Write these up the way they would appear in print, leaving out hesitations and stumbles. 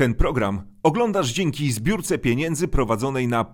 Ten program oglądasz dzięki zbiórce pieniędzy prowadzonej na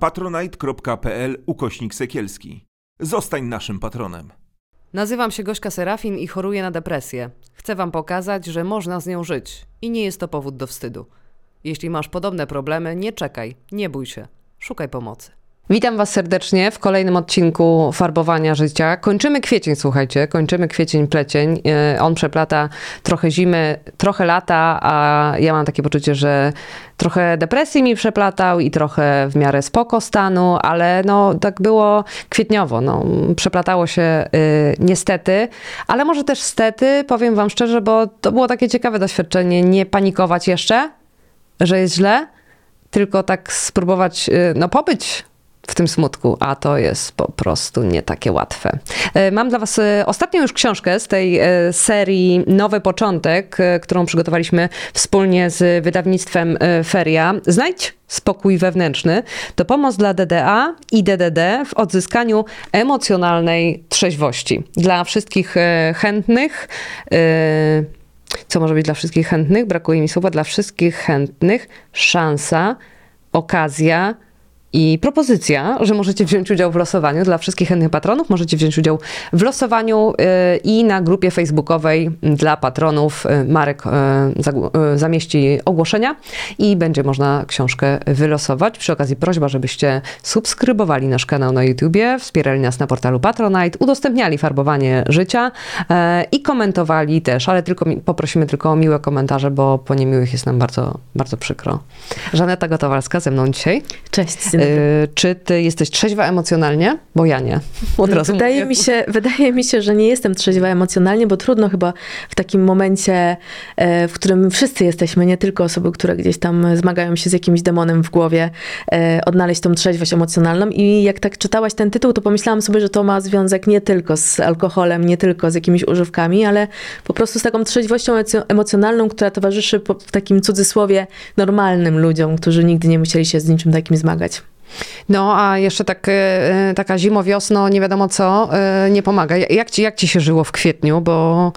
patronite.pl/Sekielski. Zostań naszym patronem. Nazywam się Gośka Serafin i choruję na depresję. Chcę wam pokazać, że można z nią żyć i nie jest to powód do wstydu. Jeśli masz podobne problemy, nie czekaj, nie bój się, szukaj pomocy. Witam was serdecznie w kolejnym odcinku Farbowania Życia. Kończymy kwiecień, słuchajcie, kończymy kwiecień, plecień. On przeplata trochę zimy, trochę lata, a ja mam takie poczucie, że trochę depresji mi przeplatał i trochę w miarę spoko stanu, ale no tak było kwietniowo, no przeplatało się niestety, ale może też stety, powiem wam szczerze, bo to było takie ciekawe doświadczenie, nie panikować jeszcze, że jest źle, tylko tak spróbować, pobyć w tym smutku, a to jest po prostu nie takie łatwe. Mam dla was ostatnią już książkę z tej serii Nowy Początek, którą przygotowaliśmy wspólnie z wydawnictwem Feria. Znajdź spokój wewnętrzny. To pomoc dla DDA i DDD w odzyskaniu emocjonalnej trzeźwości. Dla wszystkich chętnych, co może być dla wszystkich chętnych? Brakuje mi słowa. Dla wszystkich chętnych szansa, okazja i propozycja, że możecie wziąć udział w losowaniu. Dla wszystkich chętnych patronów możecie wziąć udział w losowaniu i na grupie facebookowej dla patronów Marek zamieści ogłoszenia i będzie można książkę wylosować. Przy okazji prośba, żebyście subskrybowali nasz kanał na YouTubie, wspierali nas na portalu Patronite, udostępniali Farbowanie Życia i komentowali też, ale poprosimy tylko o miłe komentarze, bo po niemiłych jest nam bardzo, bardzo przykro. Żaneta Gotowalska ze mną dzisiaj. Cześć. Czy ty jesteś trzeźwa emocjonalnie? Bo ja nie. Od razu Wydaje mi się, że nie jestem trzeźwa emocjonalnie, bo trudno chyba w takim momencie, w którym wszyscy jesteśmy, nie tylko osoby, które gdzieś tam zmagają się z jakimś demonem w głowie, odnaleźć tą trzeźwość emocjonalną. I jak tak czytałaś ten tytuł, to pomyślałam sobie, że to ma związek nie tylko z alkoholem, nie tylko z jakimiś używkami, ale po prostu z taką trzeźwością emocjonalną, która towarzyszy w takim cudzysłowie normalnym ludziom, którzy nigdy nie musieli się z niczym takim zmagać. No, a jeszcze taka zimo-wiosno, nie wiadomo co, nie pomaga. Jak ci się żyło w kwietniu? Bo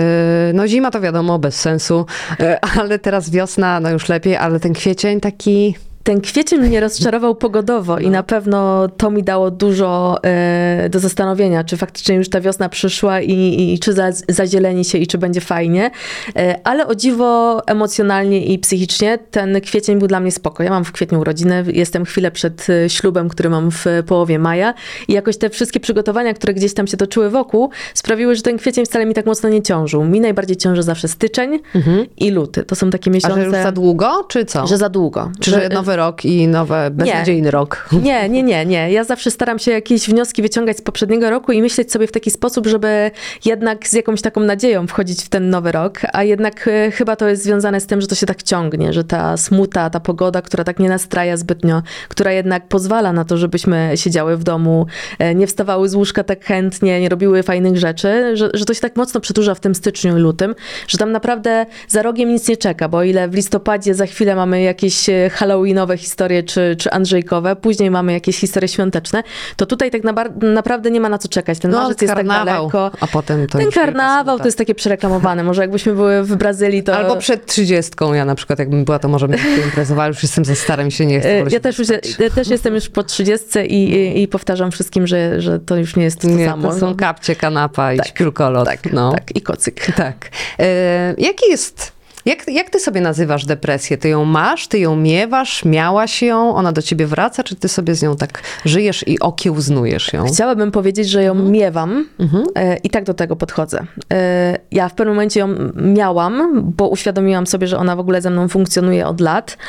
zima to wiadomo, bez sensu, ale teraz wiosna, no już lepiej, ale ten kwiecień taki... Ten kwiecień mnie rozczarował pogodowo i na pewno to mi dało dużo do zastanowienia, czy faktycznie już ta wiosna przyszła i czy zazieleni się i czy będzie fajnie. Ale o dziwo emocjonalnie i psychicznie ten kwiecień był dla mnie spoko. Ja mam w kwietniu urodziny, jestem chwilę przed ślubem, który mam w połowie maja i jakoś te wszystkie przygotowania, które gdzieś tam się toczyły wokół, sprawiły, że ten kwiecień wcale mi tak mocno nie ciążył. Mi najbardziej ciąży zawsze styczeń i luty. To są takie miesiące... A że już za długo, czy co? Że za długo. Czy że nowy rok i beznadziejny rok. Nie. Ja zawsze staram się jakieś wnioski wyciągać z poprzedniego roku i myśleć sobie w taki sposób, żeby jednak z jakąś taką nadzieją wchodzić w ten nowy rok, a jednak chyba to jest związane z tym, że to się tak ciągnie, że ta smuta, ta pogoda, która tak nie nastraja zbytnio, która jednak pozwala na to, żebyśmy siedziały w domu, nie wstawały z łóżka tak chętnie, nie robiły fajnych rzeczy, że to się tak mocno przedłuża w tym styczniu i lutym, że tam naprawdę za rogiem nic nie czeka, bo o ile w listopadzie za chwilę mamy jakieś halloweenowe historie czy andrzejkowe, później mamy jakieś historie świąteczne, to tutaj tak naprawdę nie ma na co czekać. Ten marzec jest tak daleko. A potem to ten karnawał to jest takie przereklamowane. Może jakbyśmy były w Brazylii, to... Albo przed 30. Ja na przykład, jakbym była, to może bym imprezowała. Już jestem za stara, mi się nie chce. Ja też jestem już po 30 i powtarzam wszystkim, że to już nie jest to samo. To są kapcie, kanapa i śpiulkolot. Tak, i kocyk. Tak. Jaki jest... Jak ty sobie nazywasz depresję? Ty ją masz? Ty ją miewasz? Miałaś ją? Ona do ciebie wraca? Czy ty sobie z nią tak żyjesz i okiełznujesz ją? Chciałabym powiedzieć, że ją miewam i tak do tego podchodzę. Ja w pewnym momencie ją miałam, bo uświadomiłam sobie, że ona w ogóle ze mną funkcjonuje od lat.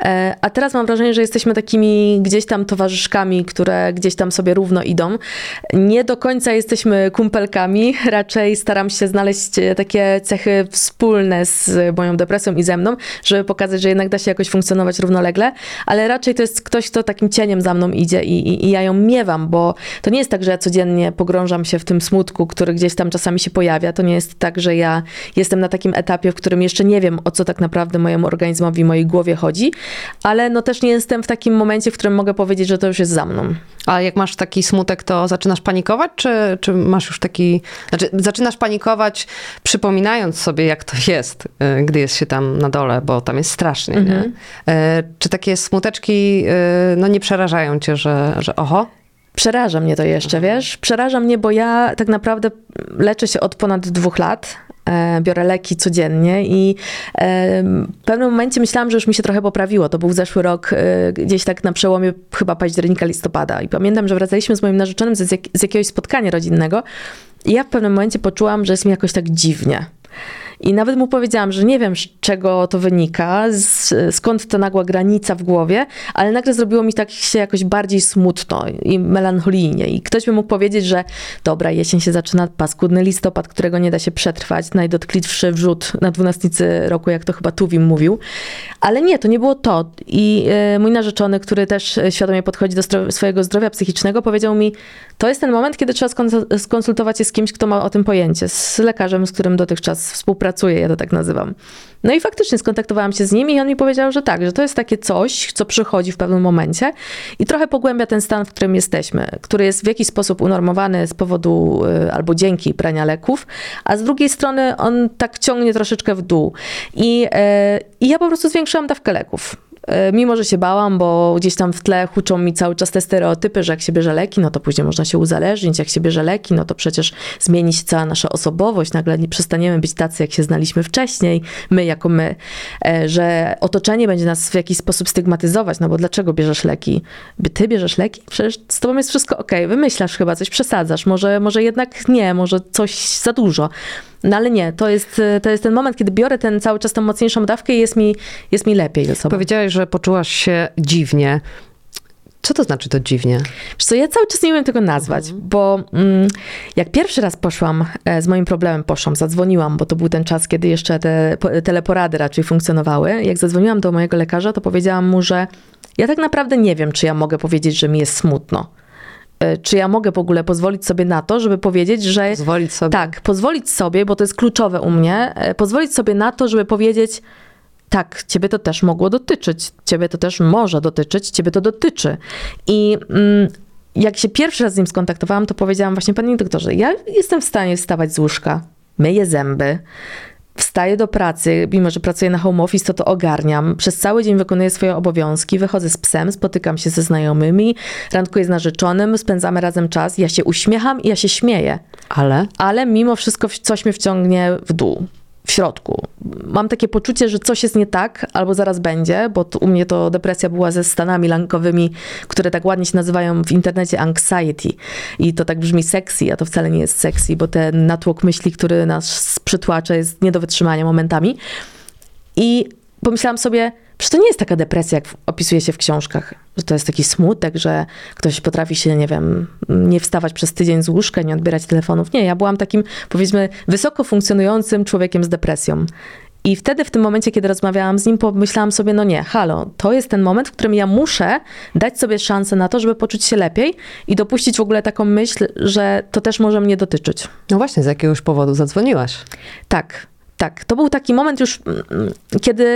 A teraz mam wrażenie, że jesteśmy takimi gdzieś tam towarzyszkami, które gdzieś tam sobie równo idą. Nie do końca jesteśmy kumpelkami. Raczej staram się znaleźć takie cechy wspólne z moją depresją i ze mną, żeby pokazać, że jednak da się jakoś funkcjonować równolegle, ale raczej to jest ktoś, kto takim cieniem za mną idzie i ja ją miewam, bo to nie jest tak, że ja codziennie pogrążam się w tym smutku, który gdzieś tam czasami się pojawia. To nie jest tak, że ja jestem na takim etapie, w którym jeszcze nie wiem, o co tak naprawdę mojemu organizmowi, mojej głowie chodzi, ale no też nie jestem w takim momencie, w którym mogę powiedzieć, że to już jest za mną. A jak masz taki smutek, to zaczynasz panikować, czy masz już taki... Znaczy, zaczynasz panikować, przypominając sobie, jak to jest, gdy jest się tam na dole, bo tam jest strasznie, nie? Czy takie smuteczki, no nie przerażają cię, że oho? Przeraża mnie to jeszcze, wiesz? Przeraża mnie, bo ja tak naprawdę leczę się od ponad 2 lat. Biorę leki codziennie i w pewnym momencie myślałam, że już mi się trochę poprawiło. To był zeszły rok, gdzieś tak na przełomie chyba października, listopada. I pamiętam, że wracaliśmy z moim narzeczonym z jakiegoś spotkania rodzinnego i ja w pewnym momencie poczułam, że jest mi jakoś tak dziwnie. I nawet mu powiedziałam, że nie wiem, z czego to wynika, skąd ta nagła granica w głowie, ale nagle zrobiło mi tak się jakoś bardziej smutno i melancholijnie. I ktoś by mógł powiedzieć, że dobra, jesień się zaczyna, paskudny listopad, którego nie da się przetrwać, najdotkliwszy wrzód na 12 roku, jak to chyba Tuwim mówił. Ale nie, to nie było to. I mój narzeczony, który też świadomie podchodzi do swojego zdrowia psychicznego, powiedział mi, to jest ten moment, kiedy trzeba skonsultować się z kimś, kto ma o tym pojęcie, z lekarzem, z którym dotychczas współpracuję, ja to tak nazywam. No i faktycznie skontaktowałam się z nim i on mi powiedział, że tak, że to jest takie coś, co przychodzi w pewnym momencie i trochę pogłębia ten stan, w którym jesteśmy, który jest w jakiś sposób unormowany z powodu albo dzięki brania leków, a z drugiej strony on tak ciągnie troszeczkę w dół. I ja po prostu zwiększyłam dawkę leków. Mimo że się bałam, bo gdzieś tam w tle huczą mi cały czas te stereotypy, że jak się bierze leki, no to później można się uzależnić, jak się bierze leki, no to przecież zmieni się cała nasza osobowość, nagle nie przestaniemy być tacy, jak się znaliśmy wcześniej, my jako my, że otoczenie będzie nas w jakiś sposób stygmatyzować, no bo dlaczego bierzesz leki? Ty bierzesz leki? Przecież z tobą jest wszystko okej, wymyślasz chyba, coś przesadzasz, może jednak nie, może coś za dużo. No ale nie, to jest ten moment, kiedy biorę ten cały czas tą mocniejszą dawkę i jest mi lepiej ze sobą. Powiedziałaś, że poczułaś się dziwnie. Co to znaczy to dziwnie? Wiesz co, ja cały czas nie umiem tego nazwać, bo jak pierwszy raz poszłam z moim problemem, zadzwoniłam, bo to był ten czas, kiedy jeszcze te teleporady raczej funkcjonowały. Jak zadzwoniłam do mojego lekarza, to powiedziałam mu, że ja tak naprawdę nie wiem, czy ja mogę powiedzieć, że mi jest smutno. Czy ja mogę w ogóle pozwolić sobie na to, żeby powiedzieć, że... Pozwolić sobie? Tak, pozwolić sobie, bo to jest kluczowe u mnie, pozwolić sobie na to, żeby powiedzieć, tak, ciebie to też mogło dotyczyć, ciebie to też może dotyczyć, ciebie to dotyczy. I jak się pierwszy raz z nim skontaktowałam, to powiedziałam właśnie, panie doktorze, ja jestem w stanie wstawać z łóżka, myję zęby, wstaję do pracy, mimo że pracuję na home office, to ogarniam. Przez cały dzień wykonuję swoje obowiązki, wychodzę z psem, spotykam się ze znajomymi, randkuję z narzeczonym, spędzamy razem czas, ja się uśmiecham i ja się śmieję. Ale mimo wszystko coś mnie wciągnie w dół, w środku. Mam takie poczucie, że coś jest nie tak, albo zaraz będzie, bo u mnie to depresja była ze stanami lękowymi, które tak ładnie się nazywają w internecie anxiety. I to tak brzmi sexy, a to wcale nie jest sexy, bo ten natłok myśli, który nas przytłacza, jest nie do wytrzymania momentami. I pomyślałam sobie, że to nie jest taka depresja, jak opisuje się w książkach, że to jest taki smutek, że ktoś potrafi się, nie wiem, nie wstawać przez tydzień z łóżka, nie odbierać telefonów. Nie, ja byłam takim, powiedzmy, wysoko funkcjonującym człowiekiem z depresją. I wtedy, w tym momencie, kiedy rozmawiałam z nim, pomyślałam sobie, no nie, halo, to jest ten moment, w którym ja muszę dać sobie szansę na to, żeby poczuć się lepiej i dopuścić w ogóle taką myśl, że to też może mnie dotyczyć. No właśnie, z jakiegoś powodu zadzwoniłaś. Tak. To był taki moment już, kiedy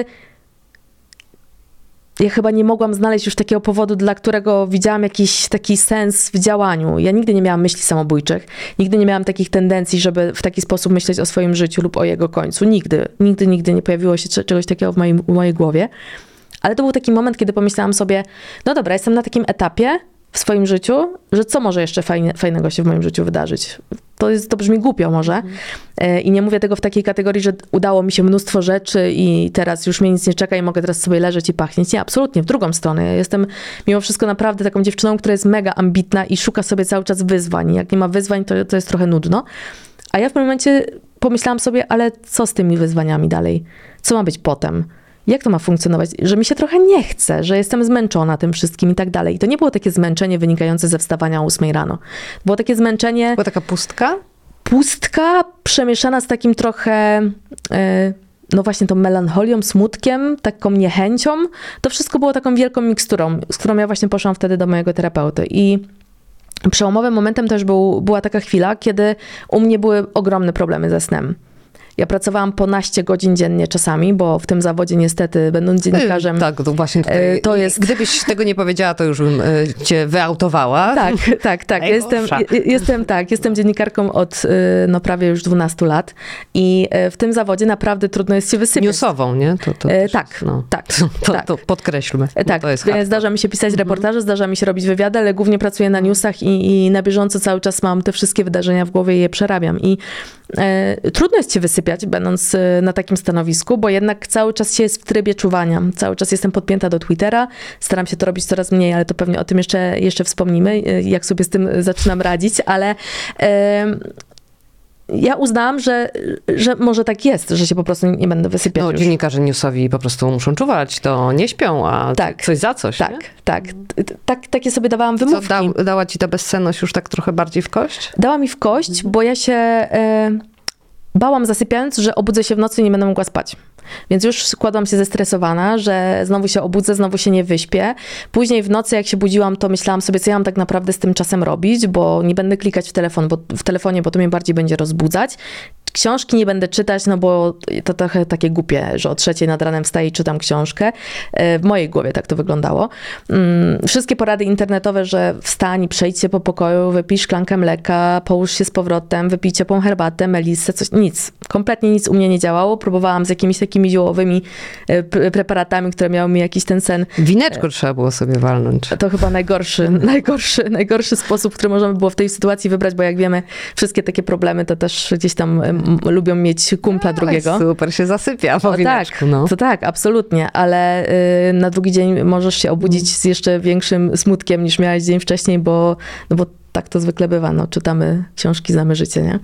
ja chyba nie mogłam znaleźć już takiego powodu, dla którego widziałam jakiś taki sens w działaniu. Ja nigdy nie miałam myśli samobójczych. Nigdy nie miałam takich tendencji, żeby w taki sposób myśleć o swoim życiu lub o jego końcu. Nigdy nie pojawiło się czegoś takiego w mojej głowie. Ale to był taki moment, kiedy pomyślałam sobie, no dobra, jestem na takim etapie w swoim życiu, że co może jeszcze fajnego się w moim życiu wydarzyć. To brzmi głupio może. I nie mówię tego w takiej kategorii, że udało mi się mnóstwo rzeczy i teraz już mnie nic nie czeka i mogę teraz sobie leżeć i pachnieć. Nie, absolutnie, w drugą stronę. Ja jestem mimo wszystko naprawdę taką dziewczyną, która jest mega ambitna i szuka sobie cały czas wyzwań. Jak nie ma wyzwań, to jest trochę nudno. A ja w pewnym momencie pomyślałam sobie, ale co z tymi wyzwaniami dalej? Co ma być potem? Jak to ma funkcjonować? Że mi się trochę nie chce, że jestem zmęczona tym wszystkim i tak dalej. I to nie było takie zmęczenie wynikające ze wstawania o 8 rano. Było takie zmęczenie... Była taka pustka? Pustka przemieszana z takim trochę, no właśnie tą melancholią, smutkiem, taką niechęcią. To wszystko było taką wielką miksturą, z którą ja właśnie poszłam wtedy do mojego terapeuty. I przełomowym momentem też była taka chwila, kiedy u mnie były ogromne problemy ze snem. Ja pracowałam po naście godzin dziennie czasami, bo w tym zawodzie niestety, będąc dziennikarzem... Tak, to właśnie tutaj, to jest... Gdybyś tego nie powiedziała, to już bym cię wyautowała. Tak. Ja jestem dziennikarką od prawie już 12 lat i w tym zawodzie naprawdę trudno jest się wysypiać. Newsową, nie? To też tak, jest, no. tak. To podkreślmy. Tak, to jest zdarza mi się pisać reportaże, zdarza mi się robić wywiady, ale głównie pracuję na newsach i na bieżąco cały czas mam te wszystkie wydarzenia w głowie i je przerabiam. I trudno jest się wysypiać, będąc na takim stanowisku, bo jednak cały czas się jest w trybie czuwania. Cały czas jestem podpięta do Twittera, staram się to robić coraz mniej, ale to pewnie o tym jeszcze wspomnimy, jak sobie z tym zaczynam radzić, ale ja uznałam, że może tak jest, że się po prostu nie będę wysypiać już. Dziennikarze newsowi po prostu muszą czuwać, to nie śpią, a coś za coś, nie? Takie sobie dawałam wymówki. Co, dała ci ta bezsenność już tak trochę bardziej w kość? Dała mi w kość, bo ja się bałam zasypiając, że obudzę się w nocy i nie będę mogła spać. Więc już kładłam się zestresowana, że znowu się obudzę, znowu się nie wyśpię. Później w nocy, jak się budziłam, to myślałam sobie, co ja mam tak naprawdę z tym czasem robić, bo nie będę klikać w telefonie, bo to mnie bardziej będzie rozbudzać. Książki nie będę czytać, no bo to trochę takie głupie, że o 3:00 nad ranem wstaję i czytam książkę. W mojej głowie tak to wyglądało. Wszystkie porady internetowe, że wstań, przejdź się po pokoju, wypij szklankę mleka, połóż się z powrotem, wypij ciepłą herbatę, melissę, nic. Kompletnie nic u mnie nie działało. Próbowałam z jakimiś takimi ziołowymi preparatami, które miały mi jakiś ten sen. Wineczko trzeba było sobie walnąć. To chyba najgorszy sposób, który można by było w tej sytuacji wybrać, bo jak wiemy, wszystkie takie problemy to też gdzieś tam lubią mieć kumpla drugiego. Super się zasypia po wineczku, no. To tak, absolutnie, ale na drugi dzień możesz się obudzić z jeszcze większym smutkiem niż miałeś dzień wcześniej, bo tak to zwykle bywa, no, czytamy książki, znamy życie, nie?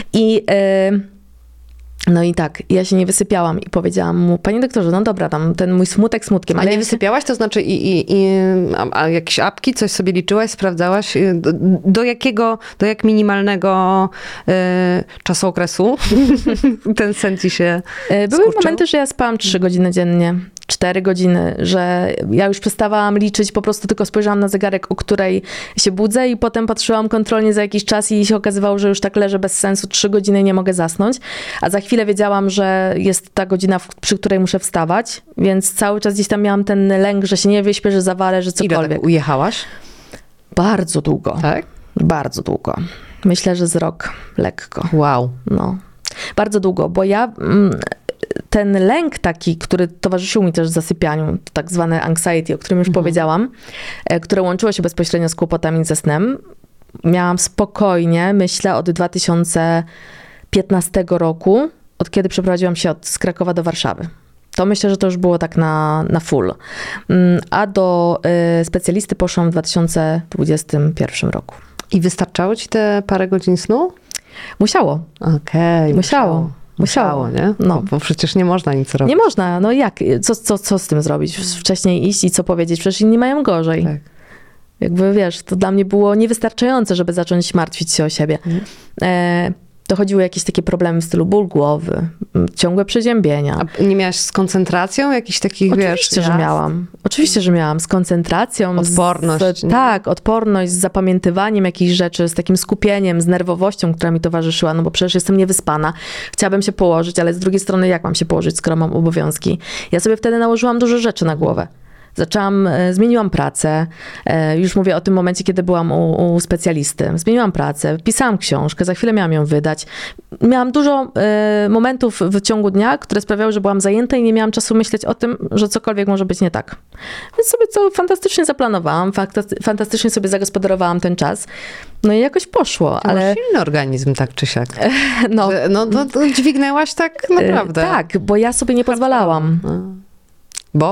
No i tak, ja się nie wysypiałam i powiedziałam mu, panie doktorze, no dobra, tam ten mój smutek smutkiem. Ale nie wysypiałaś, to znaczy a jakieś apki, coś sobie liczyłaś, sprawdzałaś? Do jak minimalnego czasookresu ten sen ci się Były skurczył? momenty, że ja spałam 3 godziny dziennie, 4 godziny, że ja już przestawałam liczyć, po prostu tylko spojrzałam na zegarek, o której się budzę i potem patrzyłam kontrolnie za jakiś czas i się okazywało, że już tak leżę bez sensu 3 godziny i nie mogę zasnąć, a za chwilę wiedziałam, że jest ta godzina, przy której muszę wstawać, więc cały czas gdzieś tam miałam ten lęk, że się nie wyśpię, że zawalę, że cokolwiek. Ile tak ujechałaś? Bardzo długo. Tak? Bardzo długo. Myślę, że z rok lekko. Wow. No. Bardzo długo, bo ja... Ten lęk taki, który towarzyszył mi też w zasypianiu, to tak zwane anxiety, o którym już powiedziałam, które łączyło się bezpośrednio z kłopotami ze snem, miałam spokojnie, myślę, od 2015 roku, od kiedy przeprowadziłam się z Krakowa do Warszawy. To myślę, że to już było tak na full. A do specjalisty poszłam w 2021 roku. I wystarczało ci te parę godzin snu? Musiało. Okej. Musiało, nie? No. Bo przecież nie można nic robić. Nie można, no jak? Co z tym zrobić? Wcześniej iść i co powiedzieć? Przecież inni mają gorzej. Tak. Jakby wiesz, to dla mnie było niewystarczające, żeby zacząć martwić się o siebie. Dochodziły jakieś takie problemy w stylu ból głowy, ciągłe przeziębienia. A nie miałaś z koncentracją jakichś takich, Oczywiście, że miałam. Oczywiście, że miałam. Z koncentracją. Odporność. Tak, odporność, z zapamiętywaniem jakichś rzeczy, z takim skupieniem, z nerwowością, która mi towarzyszyła, no bo przecież jestem niewyspana. Chciałabym się położyć, ale z drugiej strony jak mam się położyć, skoro mam obowiązki? Ja sobie wtedy nałożyłam dużo rzeczy na głowę. Zmieniłam pracę, już mówię o tym momencie, kiedy byłam u specjalisty. Zmieniłam pracę, pisałam książkę, za chwilę miałam ją wydać. Miałam dużo momentów w ciągu dnia, które sprawiały, że byłam zajęta i nie miałam czasu myśleć o tym, że cokolwiek może być nie tak. Więc sobie to fantastycznie zaplanowałam, fantastycznie sobie zagospodarowałam ten czas. No i jakoś poszło, ale... silny organizm, tak czy siak. No, to dźwignęłaś tak naprawdę. Tak, bo ja sobie nie pozwalałam. Bo?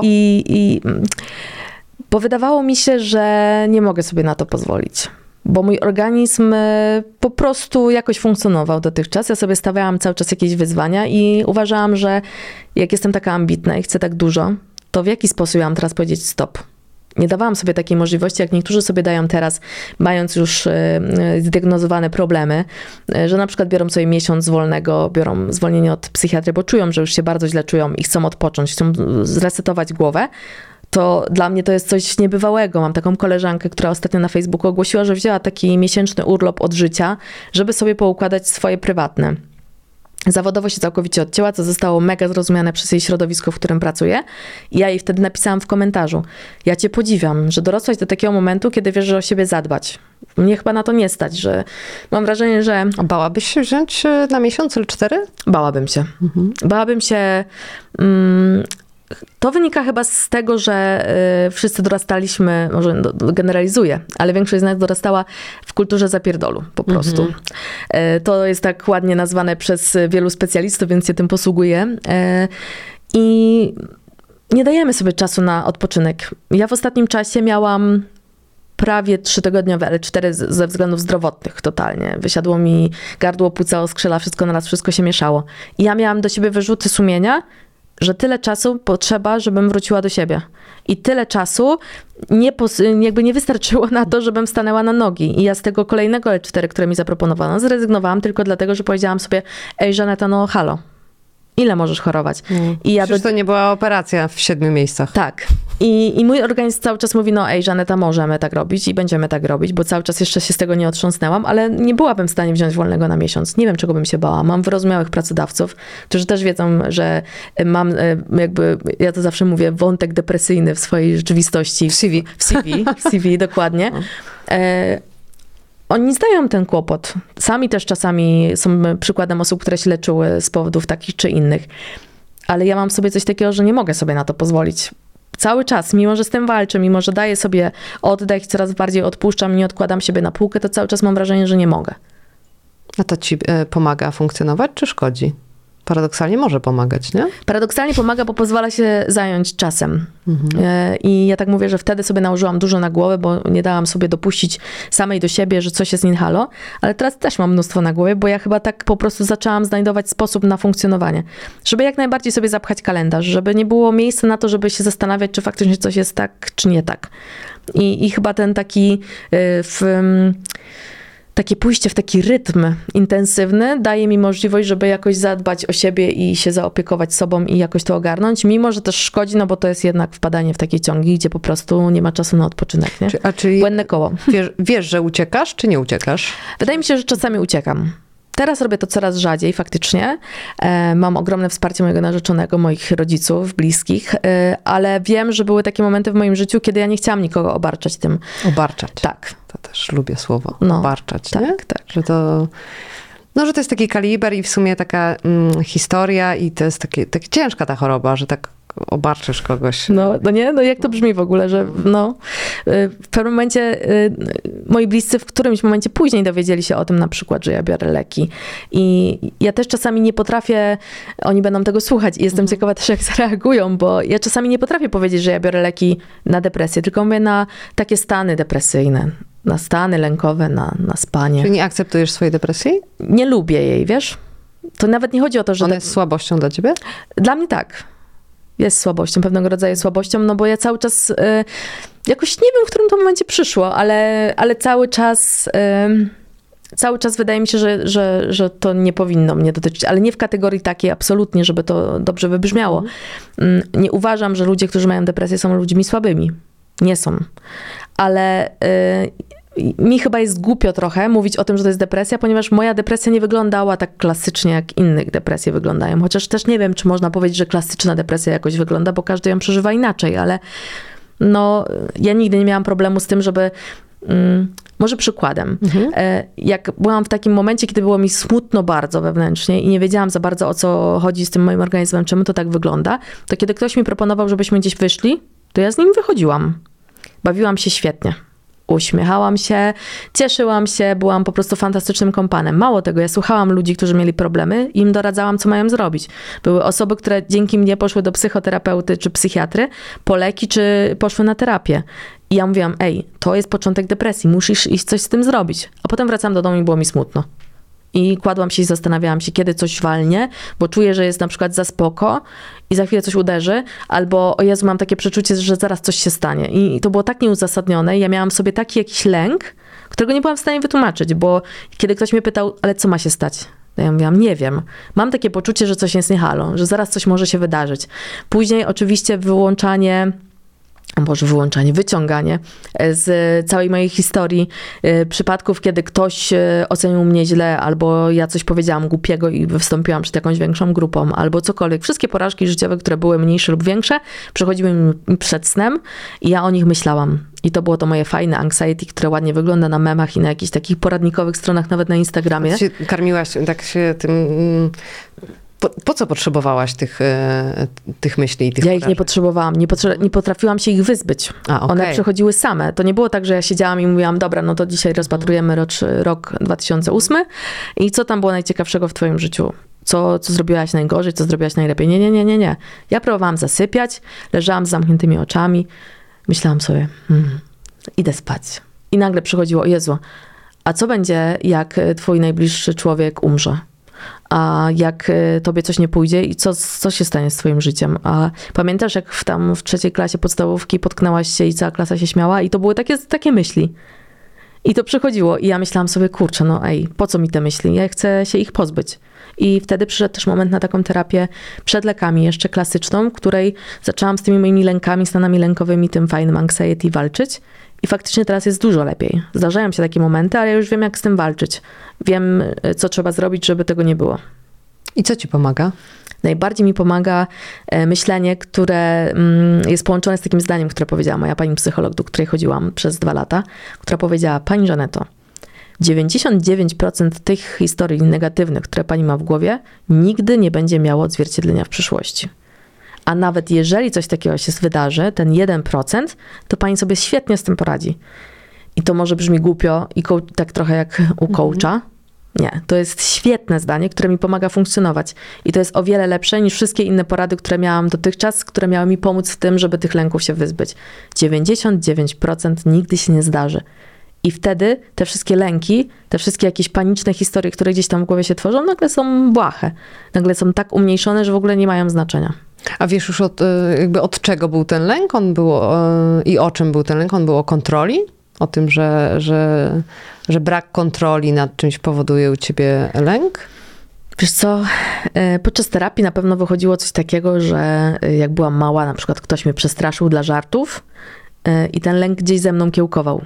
Bo wydawało mi się, że nie mogę sobie na to pozwolić. Bo mój organizm po prostu jakoś funkcjonował dotychczas. Ja sobie stawiałam cały czas jakieś wyzwania i uważałam, że jak jestem taka ambitna i chcę tak dużo, to w jaki sposób ja mam teraz powiedzieć stop? Nie dawałam sobie takiej możliwości, jak niektórzy sobie dają teraz, mając już zdiagnozowane problemy, że na przykład biorą sobie miesiąc wolnego, biorą zwolnienie od psychiatry, bo czują, że już się bardzo źle czują i chcą odpocząć, chcą zresetować głowę. To dla mnie to jest coś niebywałego. Mam taką koleżankę, która ostatnio na Facebooku ogłosiła, że wzięła taki miesięczny urlop od życia, żeby sobie poukładać swoje prywatne. zawodowo się całkowicie odcięła, co zostało mega zrozumiane przez jej środowisko, w którym pracuje. I ja jej wtedy napisałam w komentarzu: ja cię podziwiam, że dorosłaś do takiego momentu, kiedy wiesz, że o siebie zadbać. Mnie chyba na to nie stać, że mam wrażenie, że... A bałabyś się wziąć na miesiąc lub 4? Bałabym się. Bałabym się... To wynika chyba z tego, że wszyscy dorastaliśmy, może generalizuję, ale większość z nas dorastała w kulturze zapierdolu po prostu. To jest tak ładnie nazwane przez wielu specjalistów, więc się tym posługuję. I nie dajemy sobie czasu na odpoczynek. Ja w ostatnim czasie miałam prawie 3-tygodniowe, ale 4 ze względów zdrowotnych totalnie. Wysiadło mi gardło, płuca, oskrzela, wszystko naraz, wszystko się mieszało. I ja miałam do siebie wyrzuty sumienia, że tyle czasu potrzeba, żebym wróciła do siebie. I tyle czasu jakby nie wystarczyło na to, żebym stanęła na nogi. I ja z tego kolejnego L4, które mi zaproponowano, zrezygnowałam tylko dlatego, że powiedziałam sobie: ej, Żaneta, no halo, ile możesz chorować? I ja Przecież to nie była operacja w 7 miejscach. Tak. I mój organizm cały czas mówi: no ej, Żaneta, możemy tak robić i będziemy tak robić, bo cały czas jeszcze się z tego nie otrząsnęłam, ale nie byłabym w stanie wziąć wolnego na miesiąc. Nie wiem, czego bym się bała. Mam wyrozumiałych pracodawców, którzy też wiedzą, że mam jakby, ja to zawsze mówię, wątek depresyjny w swojej rzeczywistości. W CV. W CV, dokładnie. Oni zdają ten kłopot. Sami też czasami są przykładem osób, które się leczyły z powodów takich czy innych. Ale ja mam w sobie coś takiego, że nie mogę sobie na to pozwolić. Cały czas, mimo że z tym walczę, mimo że daję sobie oddech, coraz bardziej odpuszczam, nie odkładam siebie na półkę, to cały czas mam wrażenie, że nie mogę. A to ci pomaga funkcjonować, czy szkodzi? Paradoksalnie może pomagać, nie? Paradoksalnie pomaga, bo pozwala się zająć czasem. I ja tak mówię, że wtedy sobie nałożyłam dużo na głowę, bo nie dałam sobie dopuścić samej do siebie, że coś jest nie halo, ale teraz też mam mnóstwo na głowie, bo ja chyba tak po prostu zaczęłam znajdować sposób na funkcjonowanie. Żeby jak najbardziej sobie zapchać kalendarz, żeby nie było miejsca na to, żeby się zastanawiać, czy faktycznie coś jest tak, czy nie tak. I chyba ten taki takie pójście w taki rytm intensywny daje mi możliwość, żeby jakoś zadbać o siebie i się zaopiekować sobą i jakoś to ogarnąć, mimo że też szkodzi, no bo to jest jednak wpadanie w takie ciągi, gdzie po prostu nie ma czasu na odpoczynek, nie? Czyli Błędne koło. wiesz, że uciekasz, czy nie uciekasz? Wydaje mi się, że czasami uciekam. Teraz robię to coraz rzadziej faktycznie. Mam ogromne wsparcie mojego narzeczonego, moich rodziców, bliskich, ale wiem, że były takie momenty w moim życiu, kiedy ja nie chciałam nikogo obarczać tym. Obarczać. Tak. To też lubię słowo. No, obarczać, tak, nie? tak. Że to... No, że to jest taki kaliber i w sumie taka historia i to jest takie ciężka ta choroba, że tak obarczysz kogoś. No nie? No jak to brzmi w ogóle, że w pewnym momencie moi bliscy w którymś momencie później dowiedzieli się o tym na przykład, że ja biorę leki. I ja też czasami nie potrafię, oni będą tego słuchać i jestem ciekawa też, jak zareagują, bo ja czasami nie potrafię powiedzieć, że ja biorę leki na depresję, tylko mówię na takie stany depresyjne, na stany lękowe, na spanie. Czyli nie akceptujesz swojej depresji? Nie lubię jej, wiesz? To nawet nie chodzi o to, że... Ona jest słabością dla ciebie? Dla mnie tak. Jest słabością, pewnego rodzaju słabością, no bo ja cały czas, jakoś nie wiem, w którym to momencie przyszło, ale cały czas wydaje mi się, że to nie powinno mnie dotyczyć, ale nie w kategorii takiej absolutnie, żeby to dobrze wybrzmiało. Nie uważam, że ludzie, którzy mają depresję, są ludźmi słabymi. Nie są. Ale mi chyba jest głupio trochę mówić o tym, że to jest depresja, ponieważ moja depresja nie wyglądała tak klasycznie, jak innych depresje wyglądają. Chociaż też nie wiem, czy można powiedzieć, że klasyczna depresja jakoś wygląda, bo każdy ją przeżywa inaczej, ale no, ja nigdy nie miałam problemu z tym, żeby... Może przykładem. Jak byłam w takim momencie, kiedy było mi smutno bardzo wewnętrznie i nie wiedziałam za bardzo, o co chodzi z tym moim organizmem, czemu to tak wygląda, to kiedy ktoś mi proponował, żebyśmy gdzieś wyszli, to ja z nim wychodziłam. Bawiłam się świetnie. Uśmiechałam się, cieszyłam się, byłam po prostu fantastycznym kompanem. Mało tego, ja słuchałam ludzi, którzy mieli problemy i im doradzałam, co mają zrobić. Były osoby, które dzięki mnie poszły do psychoterapeuty czy psychiatry, po leki, czy poszły na terapię. I ja mówiłam: ej, to jest początek depresji, musisz iść coś z tym zrobić. A potem wracam do domu i było mi smutno. I kładłam się i zastanawiałam się, kiedy coś walnie, bo czuję, że jest na przykład za spoko i za chwilę coś uderzy, albo o Jezu, mam takie przeczucie, że zaraz coś się stanie. I to było tak nieuzasadnione. Ja miałam w sobie taki jakiś lęk, którego nie byłam w stanie wytłumaczyć, bo kiedy ktoś mnie pytał: ale co ma się stać? To ja mówiłam: nie wiem. Mam takie poczucie, że coś jest nie halo, że zaraz coś może się wydarzyć. Później oczywiście wyłączanie Boże, wyłączanie, wyciąganie z całej mojej historii przypadków, kiedy ktoś ocenił mnie źle, albo ja coś powiedziałam głupiego i wystąpiłam przed jakąś większą grupą, albo cokolwiek. Wszystkie porażki życiowe, które były mniejsze lub większe, przychodziły mi przed snem i ja o nich myślałam. I to było to moje fajne anxiety, które ładnie wygląda na memach i na jakichś takich poradnikowych stronach, nawet na Instagramie. Ty się karmiłaś tak się tym... Po co potrzebowałaś tych myśli i tych Ja ich nie porażek? potrzebowałam, nie potrafiłam się ich wyzbyć. A, okej. One przychodziły same. To nie było tak, że ja siedziałam i mówiłam, dobra, no to dzisiaj rozpatrujemy rok 2008 i co tam było najciekawszego w twoim życiu? Co zrobiłaś najgorzej, co zrobiłaś najlepiej? Nie. Ja próbowałam zasypiać, leżałam z zamkniętymi oczami, myślałam sobie, idę spać. I nagle przychodziło, Jezu, a co będzie, jak twój najbliższy człowiek umrze? A jak tobie coś nie pójdzie i co się stanie z twoim życiem? A pamiętasz, jak w 3. klasie podstawówki potknęłaś się i cała klasa się śmiała? I to były takie myśli. I to przychodziło i ja myślałam sobie, kurczę, no po co mi te myśli? Ja chcę się ich pozbyć. I wtedy przyszedł też moment na taką terapię przed lekami, jeszcze klasyczną, w której zaczęłam z tymi moimi lękami, stanami lękowymi, tym fajnym anxiety walczyć. I faktycznie teraz jest dużo lepiej. Zdarzają się takie momenty, ale ja już wiem, jak z tym walczyć. Wiem, co trzeba zrobić, żeby tego nie było. I co ci pomaga? Najbardziej mi pomaga myślenie, które jest połączone z takim zdaniem, które powiedziała moja pani psycholog, do której chodziłam przez 2 lata, która powiedziała, pani Żaneto, 99% tych historii negatywnych, które pani ma w głowie, nigdy nie będzie miało odzwierciedlenia w przyszłości. A nawet jeżeli coś takiego się wydarzy, ten 1%, to pani sobie świetnie z tym poradzi. I to może brzmi głupio i tak trochę jak u coacha. Nie, to jest świetne zdanie, które mi pomaga funkcjonować. I to jest o wiele lepsze niż wszystkie inne porady, które miałam dotychczas, które miały mi pomóc w tym, żeby tych lęków się wyzbyć. 99% nigdy się nie zdarzy. I wtedy te wszystkie lęki, te wszystkie jakieś paniczne historie, które gdzieś tam w głowie się tworzą, nagle są błahe. Nagle są tak umniejszone, że w ogóle nie mają znaczenia. A wiesz już od czego był ten lęk? I o czym był ten lęk? On był o kontroli? O tym, że brak kontroli nad czymś powoduje u ciebie lęk? Wiesz co, podczas terapii na pewno wychodziło coś takiego, że jak byłam mała, na przykład ktoś mnie przestraszył dla żartów i ten lęk gdzieś ze mną kiełkował.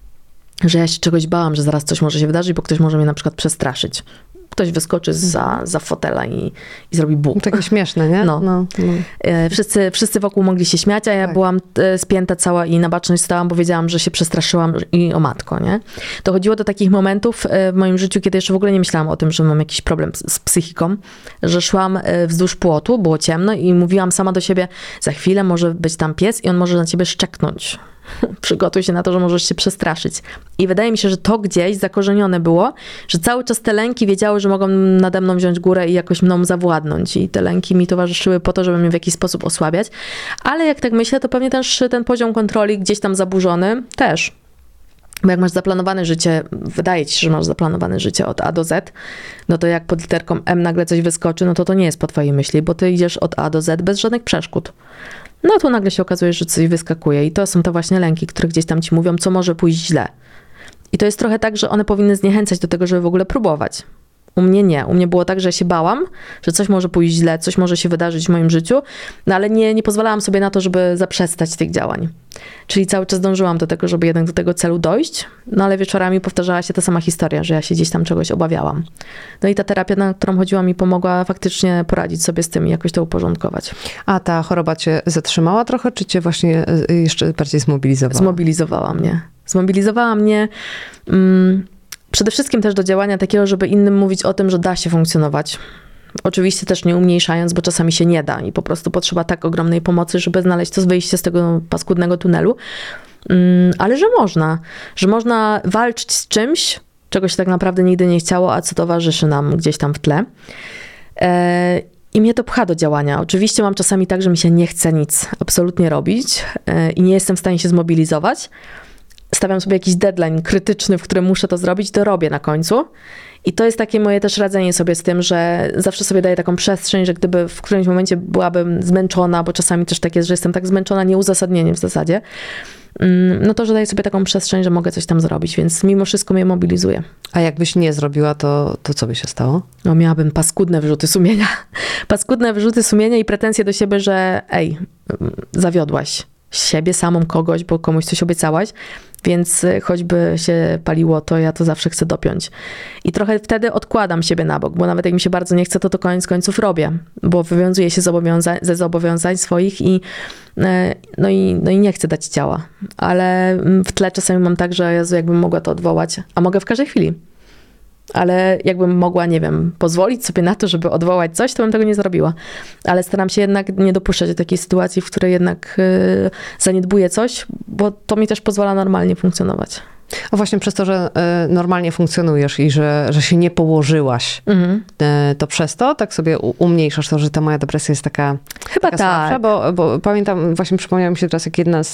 Że ja się czegoś bałam, że zaraz coś może się wydarzyć, bo ktoś może mnie na przykład przestraszyć. Ktoś wyskoczy za fotela i zrobi bum. Takie śmieszne, nie? No. Wszyscy wokół mogli się śmiać, a ja byłam spięta cała i na baczność stałam, bo wiedziałam, że się przestraszyłam i o matko, nie? Dochodziło do takich momentów w moim życiu, kiedy jeszcze w ogóle nie myślałam o tym, że mam jakiś problem z psychiką, że szłam wzdłuż płotu, było ciemno i mówiłam sama do siebie, za chwilę może być tam pies i on może na ciebie szczeknąć. Przygotuj się na to, że możesz się przestraszyć. I wydaje mi się, że to gdzieś zakorzenione było, że cały czas te lęki wiedziały, że mogą nade mną wziąć górę i jakoś mną zawładnąć. I te lęki mi towarzyszyły po to, żeby mnie w jakiś sposób osłabiać. Ale jak tak myślę, to pewnie też ten poziom kontroli gdzieś tam zaburzony też. Bo jak masz zaplanowane życie, wydaje ci się, że masz zaplanowane życie od A do Z, no to jak pod literką M nagle coś wyskoczy, no to nie jest po twojej myśli, bo ty idziesz od A do Z bez żadnych przeszkód. No tu nagle się okazuje, że coś wyskakuje i to są te właśnie lęki, które gdzieś tam ci mówią, co może pójść źle. I to jest trochę tak, że one powinny zniechęcać do tego, żeby w ogóle próbować. U mnie nie. U mnie było tak, że ja się bałam, że coś może pójść źle, coś może się wydarzyć w moim życiu, no ale nie pozwalałam sobie na to, żeby zaprzestać tych działań. Czyli cały czas dążyłam do tego, żeby jednak do tego celu dojść, no ale wieczorami powtarzała się ta sama historia, że ja się gdzieś tam czegoś obawiałam. No i ta terapia, na którą chodziłam, mi pomogła faktycznie poradzić sobie z tym i jakoś to uporządkować. A ta choroba cię zatrzymała trochę, czy cię właśnie jeszcze bardziej zmobilizowała? Zmobilizowała mnie przede wszystkim też do działania takiego, żeby innym mówić o tym, że da się funkcjonować. Oczywiście też nie umniejszając, bo czasami się nie da i po prostu potrzeba tak ogromnej pomocy, żeby znaleźć to wyjście z tego paskudnego tunelu. Ale że można walczyć z czymś, czego się tak naprawdę nigdy nie chciało, a co towarzyszy nam gdzieś tam w tle. I mnie to pcha do działania. Oczywiście mam czasami tak, że mi się nie chce nic absolutnie robić i nie jestem w stanie się zmobilizować. Stawiam sobie jakiś deadline krytyczny, w którym muszę to zrobić, to robię na końcu. I to jest takie moje też radzenie sobie z tym, że zawsze sobie daję taką przestrzeń, że gdyby w którymś momencie byłabym zmęczona, bo czasami też tak jest, że jestem tak zmęczona nieuzasadnieniem w zasadzie, no to, że daję sobie taką przestrzeń, że mogę coś tam zrobić, więc mimo wszystko mnie mobilizuje. A jakbyś nie zrobiła, to co by się stało? No miałabym paskudne wyrzuty sumienia. Paskudne wyrzuty sumienia i pretensje do siebie, że zawiodłaś. siebie samą, kogoś, bo komuś coś obiecałaś, więc choćby się paliło, to ja to zawsze chcę dopiąć. I trochę wtedy odkładam siebie na bok, bo nawet jak mi się bardzo nie chce, to koniec końców robię, bo wywiązuję się ze zobowiązań swoich i nie chcę dać ciała. Ale w tle czasami mam tak, że Jezu, jakbym mogła to odwołać, a mogę w każdej chwili. Ale jakbym mogła, nie wiem, pozwolić sobie na to, żeby odwołać coś, to bym tego nie zrobiła. Ale staram się jednak nie dopuszczać do takiej sytuacji, w której jednak zaniedbuję coś, bo to mi też pozwala normalnie funkcjonować. A właśnie przez to, że normalnie funkcjonujesz i że się nie położyłaś, to przez to tak sobie umniejszasz to, że ta moja depresja jest taka Chyba tak. słabsza, bo pamiętam, właśnie przypomniała mi się teraz, jak jedna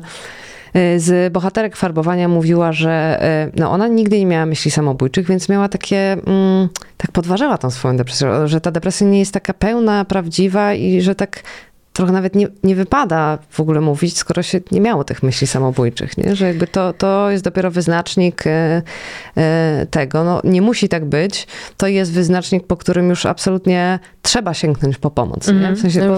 z bohaterek farbowania mówiła, że no ona nigdy nie miała myśli samobójczych, więc miała takie, tak podważała tą swoją depresję, że ta depresja nie jest taka pełna, prawdziwa i że tak trochę nawet nie wypada w ogóle mówić, skoro się nie miało tych myśli samobójczych, nie? Że jakby to jest dopiero wyznacznik tego. No, nie musi tak być. To jest wyznacznik, po którym już absolutnie trzeba sięgnąć po pomoc. Nie? W sensie,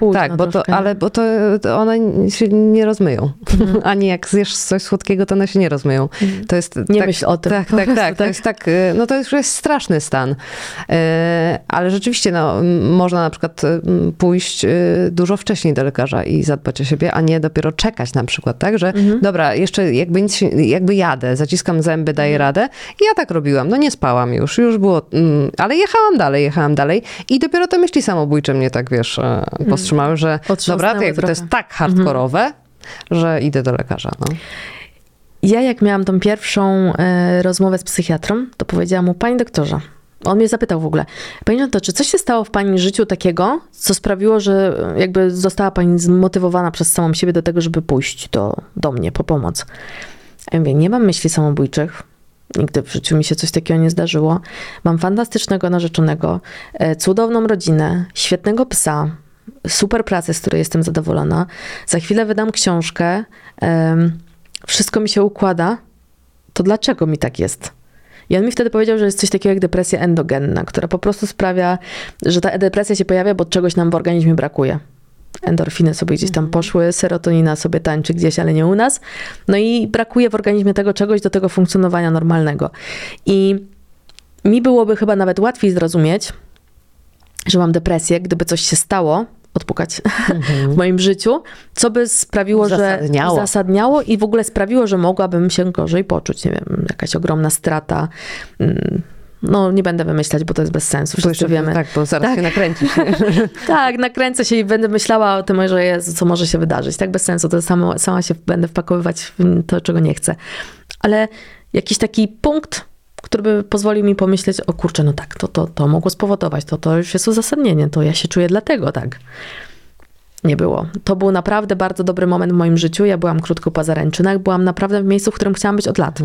bo to one się nie rozmyją. Ani jak zjesz coś słodkiego, to one się nie rozmyją. To jest nie tak, myśl o tym. Tak. To jest tak, no to już jest straszny stan. Ale rzeczywiście, no, można na przykład pójść dużo wcześniej do lekarza i zadbać o siebie, a nie dopiero czekać na przykład, tak, że dobra, jeszcze jakby jadę, zaciskam zęby, daję radę. I ja tak robiłam, no nie spałam już było, ale jechałam dalej i dopiero te myśli samobójcze mnie tak, wiesz, powstrzymały, że dobra, to jest tak hardkorowe, że idę do lekarza, no. Ja jak miałam tą pierwszą rozmowę z psychiatrą, to powiedziałam mu, panie doktorze, on mnie zapytał w ogóle, pani Joanno, czy coś się stało w pani życiu takiego, co sprawiło, że jakby została pani zmotywowana przez samą siebie do tego, żeby pójść do mnie po pomoc? Ja mówię, nie mam myśli samobójczych. Nigdy w życiu mi się coś takiego nie zdarzyło. Mam fantastycznego narzeczonego, cudowną rodzinę, świetnego psa, super pracę, z której jestem zadowolona. Za chwilę wydam książkę. Wszystko mi się układa. To dlaczego mi tak jest? I on mi wtedy powiedział, że jest coś takiego jak depresja endogenna, która po prostu sprawia, że ta depresja się pojawia, bo czegoś nam w organizmie brakuje. Endorfiny sobie gdzieś tam poszły, serotonina sobie tańczy gdzieś, ale nie u nas. No i brakuje w organizmie tego czegoś do tego funkcjonowania normalnego. I mi byłoby chyba nawet łatwiej zrozumieć, że mam depresję, gdyby coś się stało, odpukać w moim życiu, co by sprawiło, że uzasadniało i w ogóle sprawiło, że mogłabym się gorzej poczuć. Nie wiem, jakaś ogromna strata. No, nie będę wymyślać, bo to jest bez sensu. Wszyscy wiemy. Tak, bo zaraz się nakręcisz. Tak, nakręcę się i będę myślała o tym, że Jezu, co może się wydarzyć. Tak bez sensu. To sama się będę wpakowywać w to, czego nie chcę. Ale jakiś taki punkt, który by pozwolił mi pomyśleć, o kurczę, no tak, to mogło spowodować, to już jest uzasadnienie, to ja się czuję dlatego, tak. Nie było. To był naprawdę bardzo dobry moment w moim życiu. Ja byłam krótko po zaręczynach. Byłam naprawdę w miejscu, w którym chciałam być od lat.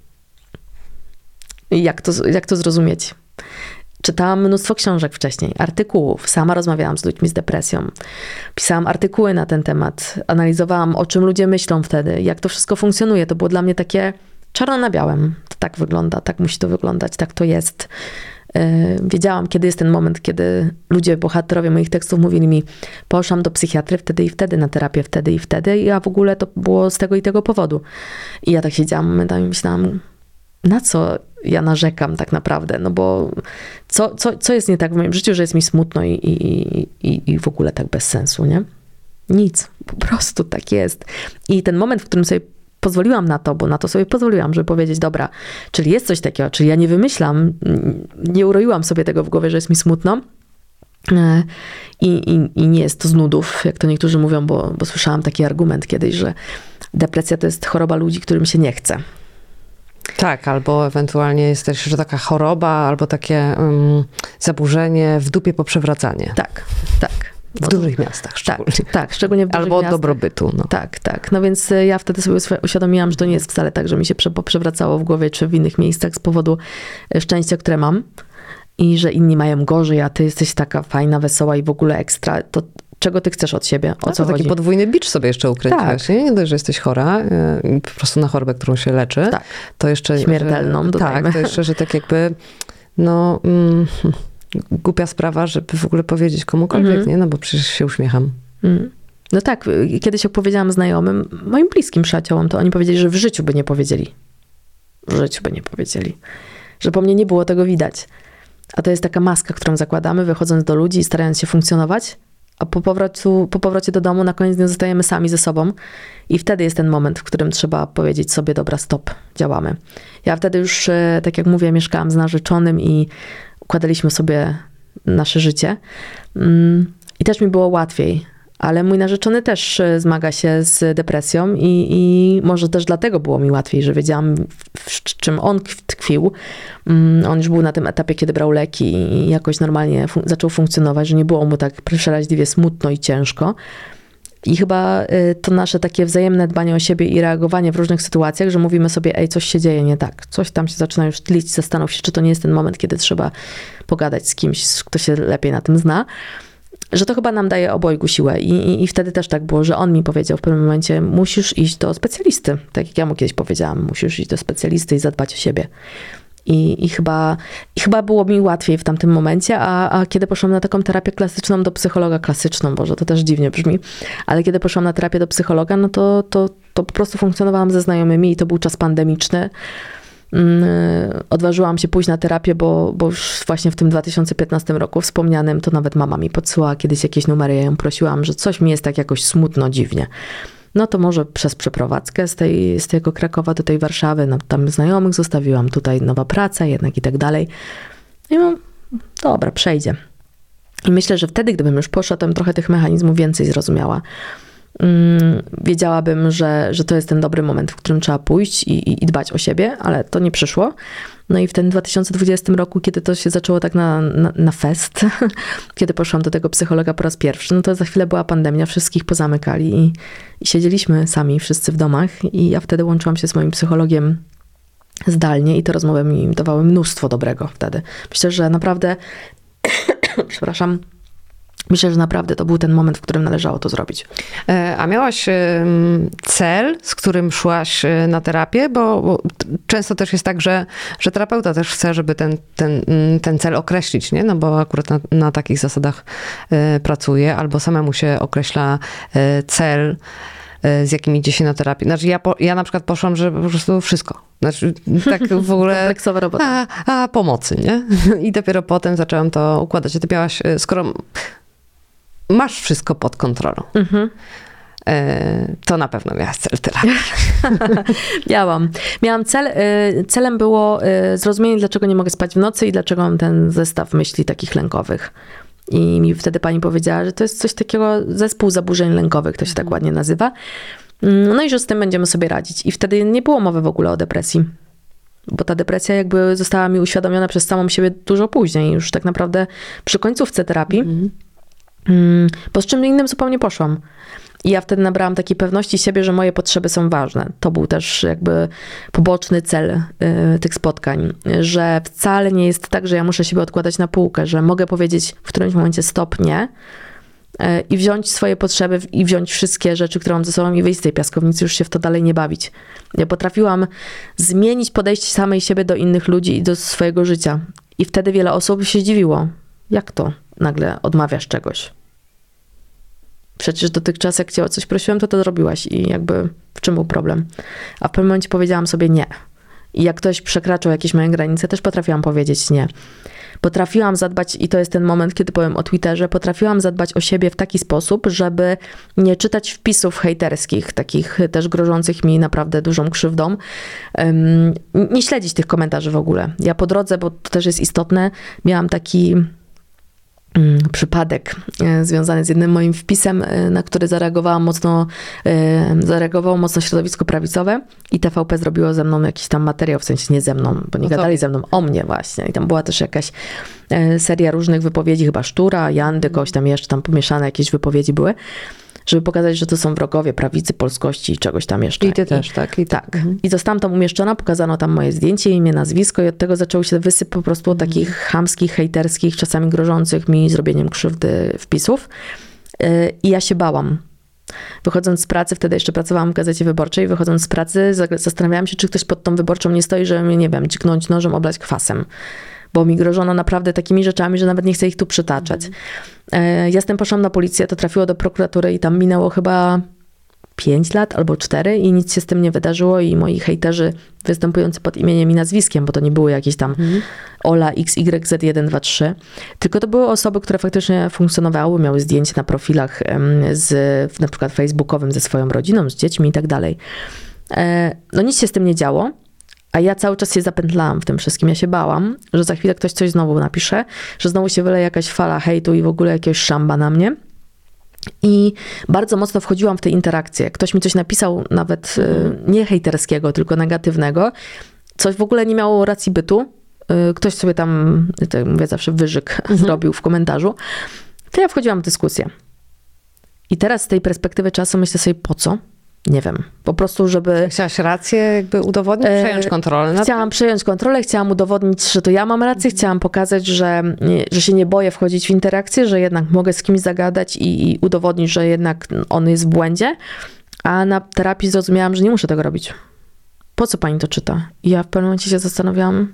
I jak to zrozumieć? Czytałam mnóstwo książek wcześniej, artykułów. Sama rozmawiałam z ludźmi z depresją. Pisałam artykuły na ten temat. Analizowałam, o czym ludzie myślą wtedy, jak to wszystko funkcjonuje. To było dla mnie takie czarno na białym. To tak wygląda, tak musi to wyglądać, tak to jest. Wiedziałam, kiedy jest ten moment, kiedy ludzie, bohaterowie moich tekstów mówili mi, poszłam do psychiatry wtedy i wtedy, na terapię wtedy i wtedy, a w ogóle to było z tego i tego powodu. I ja tak siedziałam momentami i myślałam, na co ja narzekam tak naprawdę, no bo co jest nie tak w moim życiu, że jest mi smutno i w ogóle tak bez sensu, nie? Nic, po prostu tak jest. I ten moment, w którym sobie pozwoliłam na to, bo na to sobie pozwoliłam, żeby powiedzieć, dobra, czyli jest coś takiego, czyli ja nie wymyślam, nie uroiłam sobie tego w głowie, że jest mi smutno i nie jest to z nudów, jak to niektórzy mówią, bo słyszałam taki argument kiedyś, że depresja to jest choroba ludzi, którym się nie chce. Tak, albo ewentualnie jest też że taka choroba, albo takie zaburzenie w dupie poprzewracanie. Tak. W dużych miastach szczególnie. Tak, szczególnie w dużych miastach. Albo dobrobytu. No. Tak. No więc ja wtedy sobie uświadomiłam, że to nie jest wcale tak, że mi się przewracało w głowie, czy w innych miejscach z powodu szczęścia, które mam i że inni mają gorzej, a ty jesteś taka fajna, wesoła i w ogóle ekstra. To czego ty chcesz od siebie? O co chodzi? Taki podwójny bicz sobie jeszcze ukręciłaś. Tak. Nie dość, że jesteś chora, po prostu na chorobę, którą się leczy, tak. To jeszcze... Śmiertelną, dodajmy. Tak, to jeszcze, że tak jakby, no... głupia sprawa, żeby w ogóle powiedzieć komukolwiek, nie? No bo przecież się uśmiecham. No tak, kiedyś jak powiedziałam znajomym, moim bliskim przyjaciołom, to oni powiedzieli, że w życiu by nie powiedzieli. W życiu by nie powiedzieli. Że po mnie nie było tego widać. A to jest taka maska, którą zakładamy, wychodząc do ludzi i starając się funkcjonować, a po powrocie do domu na koniec dnia zostajemy sami ze sobą i wtedy jest ten moment, w którym trzeba powiedzieć sobie, dobra, stop, działamy. Ja wtedy już, tak jak mówię, mieszkałam z narzeczonym i układaliśmy sobie nasze życie i też mi było łatwiej. Ale mój narzeczony też zmaga się z depresją i może też dlatego było mi łatwiej, że wiedziałam, w czym on tkwił. On już był na tym etapie, kiedy brał leki i jakoś normalnie zaczął funkcjonować, że nie było mu tak przeraźliwie smutno i ciężko. I chyba to nasze takie wzajemne dbanie o siebie i reagowanie w różnych sytuacjach, że mówimy sobie, ej, coś się dzieje nie tak. Coś tam się zaczyna już tlić, zastanów się, czy to nie jest ten moment, kiedy trzeba pogadać z kimś, kto się lepiej na tym zna. Że to chyba nam daje obojgu siłę. I wtedy też tak było, że on mi powiedział w pewnym momencie, musisz iść do specjalisty. Tak jak ja mu kiedyś powiedziałam, musisz iść do specjalisty i zadbać o siebie. I chyba było mi łatwiej w tamtym momencie, a kiedy poszłam na taką terapię klasyczną do psychologa, klasyczną, Boże, to też dziwnie brzmi, ale kiedy poszłam na terapię do psychologa, no to po prostu funkcjonowałam ze znajomymi i to był czas pandemiczny. Odważyłam się pójść na terapię, bo już właśnie w tym 2015 roku wspomnianym, to nawet mama mi podsyłała kiedyś jakieś numery, ja ją prosiłam, że coś mi jest tak jakoś smutno, dziwnie. No to może przez przeprowadzkę z tego Krakowa do tej Warszawy, no tam znajomych zostawiłam, tutaj nowa praca jednak i tak dalej. I no, dobra, przejdzie. I myślę, że wtedy, gdybym już poszła, to bym trochę tych mechanizmów więcej zrozumiała. Wiedziałabym, że to jest ten dobry moment, w którym trzeba pójść i dbać o siebie, ale to nie przyszło. No i w tym 2020 roku, kiedy to się zaczęło tak na fest, kiedy poszłam do tego psychologa po raz pierwszy, no to za chwilę była pandemia, wszystkich pozamykali i siedzieliśmy sami wszyscy w domach i ja wtedy łączyłam się z moim psychologiem zdalnie i te rozmowy mi dawały mnóstwo dobrego wtedy. Myślę, że naprawdę przepraszam, myślę, że naprawdę to był ten moment, w którym należało to zrobić. A miałaś cel, z którym szłaś na terapię? Bo często też jest tak, że terapeuta też chce, żeby ten cel określić, nie? No bo akurat na takich zasadach pracuje, albo samemu się określa cel, z jakim idzie się na terapię. Znaczy ja na przykład poszłam, że po prostu wszystko. Znaczy tak w ogóle... Kompleksowa robota. A pomocy, nie? I dopiero potem zaczęłam to układać. A ty miałaś, skoro masz wszystko pod kontrolą, to na pewno miałaś cel terapii. Miałam cel. Celem było zrozumienie, dlaczego nie mogę spać w nocy i dlaczego mam ten zestaw myśli takich lękowych. I mi wtedy pani powiedziała, że to jest coś takiego, zespół zaburzeń lękowych, to się tak ładnie nazywa. No i że z tym będziemy sobie radzić. I wtedy nie było mowy w ogóle o depresji. Bo ta depresja jakby została mi uświadomiona przez samą siebie dużo później. Już tak naprawdę przy końcówce terapii. Bo z czym innym zupełnie poszłam. I ja wtedy nabrałam takiej pewności siebie, że moje potrzeby są ważne. To był też jakby poboczny cel tych spotkań, że wcale nie jest tak, że ja muszę siebie odkładać na półkę, że mogę powiedzieć w którymś momencie stop, nie, i wziąć swoje potrzeby i wziąć wszystkie rzeczy, które mam ze sobą i wyjść z tej piaskownicy, już się w to dalej nie bawić. Ja potrafiłam zmienić podejście samej siebie do innych ludzi i do swojego życia. I wtedy wiele osób się dziwiło. Jak to nagle odmawiasz czegoś? Przecież dotychczas jak cię o coś prosiłam, to zrobiłaś i jakby w czym był problem? A w pewnym momencie powiedziałam sobie nie. I jak ktoś przekraczał jakieś moje granice, też potrafiłam powiedzieć nie. Potrafiłam zadbać, i to jest ten moment, kiedy powiem o Twitterze, potrafiłam zadbać o siebie w taki sposób, żeby nie czytać wpisów hejterskich, takich też grożących mi naprawdę dużą krzywdą. Nie śledzić tych komentarzy w ogóle. Ja po drodze, bo to też jest istotne, miałam taki przypadek związany z jednym moim wpisem, na który zareagowało mocno środowisko prawicowe i TVP zrobiło ze mną jakiś tam materiał, w sensie nie ze mną, bo nie gadali ze mną, o mnie właśnie. I tam była też jakaś seria różnych wypowiedzi, chyba Sztura, Jandy, kogoś tam jeszcze, tam pomieszane jakieś wypowiedzi były, żeby pokazać, że to są wrogowie prawicy, polskości i czegoś tam jeszcze. I ty też, tak? I tak. I zostałam tam umieszczona, pokazano tam moje zdjęcie, imię, nazwisko i od tego zaczął się wysyp po prostu takich chamskich, hejterskich, czasami grożących mi zrobieniem krzywdy wpisów. I ja się bałam. Wychodząc z pracy, wtedy jeszcze pracowałam w Gazecie Wyborczej, wychodząc z pracy zastanawiałam się, czy ktoś pod tą Wyborczą nie stoi, żeby mnie, nie wiem, dźgnąć nożem, oblać kwasem. bo mi grożono naprawdę takimi rzeczami, że nawet nie chcę ich tu przytaczać. Ja z tym poszłam na policję, to trafiło do prokuratury i tam minęło chyba 5 lat albo 4 i nic się z tym nie wydarzyło i moi hejterzy występujący pod imieniem i nazwiskiem, bo to nie były jakieś tam Ola XYZ123, tylko to były osoby, które faktycznie funkcjonowały, miały zdjęcia na profilach na przykład facebookowym ze swoją rodziną, z dziećmi i tak dalej. No nic się z tym nie działo, a ja cały czas się zapętlałam w tym wszystkim. Ja się bałam, że za chwilę ktoś coś znowu napisze, że znowu się wyleje jakaś fala hejtu i w ogóle jakiegoś szamba na mnie. I bardzo mocno wchodziłam w te interakcje. Ktoś mi coś napisał, nawet nie hejterskiego, tylko negatywnego. Coś w ogóle nie miało racji bytu. Ktoś sobie tam, tak mówię zawsze, wyżyk zrobił w komentarzu. To ja wchodziłam w dyskusję. I teraz z tej perspektywy czasu myślę sobie, po co? Nie wiem. Po prostu, żeby... Chciałaś rację jakby udowodnić, przejąć kontrolę nad Chciałam przejąć kontrolę, chciałam udowodnić, że to ja mam rację, chciałam pokazać, że się nie boję wchodzić w interakcję, że jednak mogę z kimś zagadać i udowodnić, że jednak on jest w błędzie, a na terapii zrozumiałam, że nie muszę tego robić. Po co pani to czyta? I ja w pewnym momencie się zastanawiałam,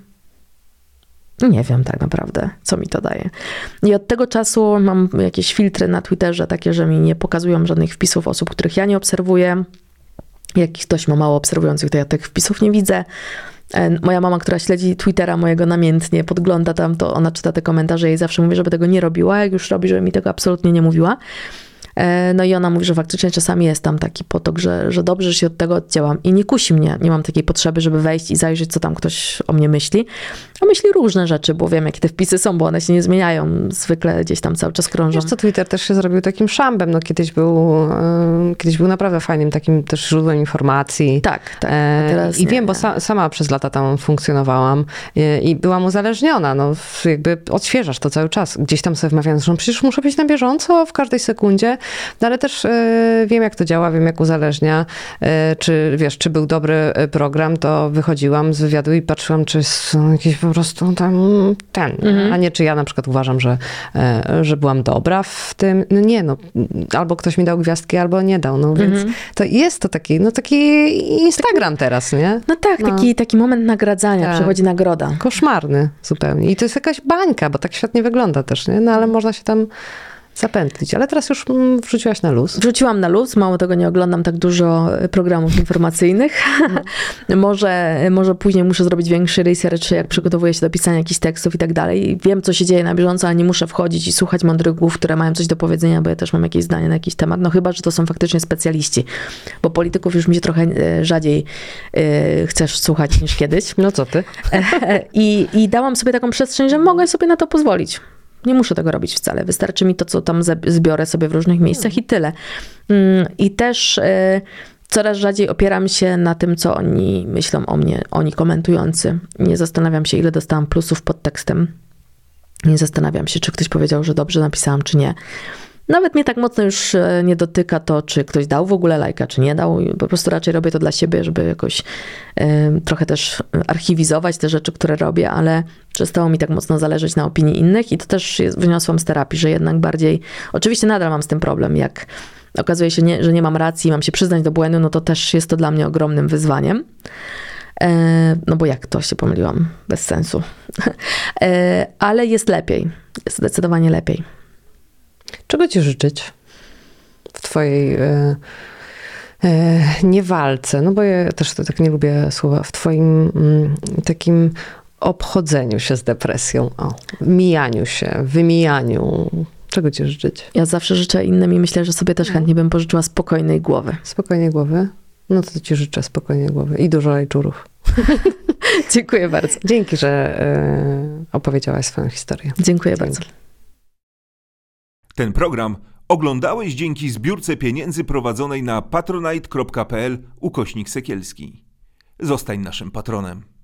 nie wiem tak naprawdę, co mi to daje. I od tego czasu mam jakieś filtry na Twitterze, takie, że mi nie pokazują żadnych wpisów osób, których ja nie obserwuję. Jak ktoś ma mało obserwujących, to ja tych wpisów nie widzę. Moja mama, która śledzi Twittera mojego namiętnie, podgląda tam, to ona czyta te komentarze i zawsze mówię, żeby tego nie robiła. Jak już robi, żeby mi tego absolutnie nie mówiła. No i ona mówi, że faktycznie czasami jest tam taki potok, że dobrze, że się od tego odcięłam. I nie kusi mnie, nie mam takiej potrzeby, żeby wejść i zajrzeć, co tam ktoś o mnie myśli. A myśli różne rzeczy, bo wiem, jakie te wpisy są, bo one się nie zmieniają. Zwykle gdzieś tam cały czas krążą. Wiesz co, Twitter też się zrobił takim szambem. No, kiedyś był naprawdę fajnym takim też źródłem informacji. Tak. A teraz I nie, wiem, bo sama przez lata tam funkcjonowałam i byłam uzależniona. No, jakby odświeżasz to cały czas. Gdzieś tam sobie wmawiając, że no, przecież muszę być na bieżąco w każdej sekundzie. No, ale też wiem, jak to działa, wiem, jak uzależnia. Czy był dobry program, to wychodziłam z wywiadu i patrzyłam, czy są jakieś po prostu tam a nie czy ja na przykład uważam, że byłam dobra w tym. No nie, no albo ktoś mi dał gwiazdki, albo nie dał. No więc to jest to taki Instagram teraz, nie? No tak, taki moment nagradzania, przychodzi nagroda. Koszmarny zupełnie. I to jest jakaś bańka, bo tak świat nie wygląda też, nie? No ale można się tam zapętlić. Ale teraz już wrzuciłaś na luz. Wrzuciłam na luz, mało tego, nie oglądam tak dużo programów informacyjnych. Może później muszę zrobić większy research, jak przygotowuję się do pisania jakichś tekstów i tak dalej. Wiem, co się dzieje na bieżąco, ale nie muszę wchodzić i słuchać mądrych głów, które mają coś do powiedzenia, bo ja też mam jakieś zdanie na jakiś temat. No chyba, że to są faktycznie specjaliści. Bo polityków już mi się trochę rzadziej chcesz słuchać niż kiedyś. No co ty? I dałam sobie taką przestrzeń, że mogę sobie na to pozwolić. Nie muszę tego robić wcale. Wystarczy mi to, co tam zbiorę sobie w różnych miejscach i tyle. I też coraz rzadziej opieram się na tym, co oni myślą o mnie, oni komentujący. Nie zastanawiam się, ile dostałam plusów pod tekstem. Nie zastanawiam się, czy ktoś powiedział, że dobrze napisałam, czy nie. Nawet mnie tak mocno już nie dotyka to, czy ktoś dał w ogóle lajka, czy nie dał. Po prostu raczej robię to dla siebie, żeby jakoś trochę też archiwizować te rzeczy, które robię, ale przestało mi tak mocno zależeć na opinii innych i to też wyniosłam z terapii, że jednak bardziej... Oczywiście nadal mam z tym problem, jak okazuje się, że nie mam racji, mam się przyznać do błędu, no to też jest to dla mnie ogromnym wyzwaniem. No bo jak to się pomyliłam? Bez sensu. Ale jest lepiej. Jest zdecydowanie lepiej. Czego ci życzyć w twojej nie walce, no bo ja też to tak nie lubię słowa, w twoim takim obchodzeniu się z depresją, mijaniu się, wymijaniu. Czego ci życzyć? Ja zawsze życzę innym i myślę, że sobie też chętnie bym pożyczyła spokojnej głowy. Spokojnej głowy? No to ci życzę spokojnej głowy i dużo rajczurów. Dziękuję bardzo. Dzięki, że opowiedziałaś swoją historię. Dziękuję bardzo. Ten program oglądałeś dzięki zbiórce pieniędzy prowadzonej na patronite.pl/Sekielski. Zostań naszym patronem.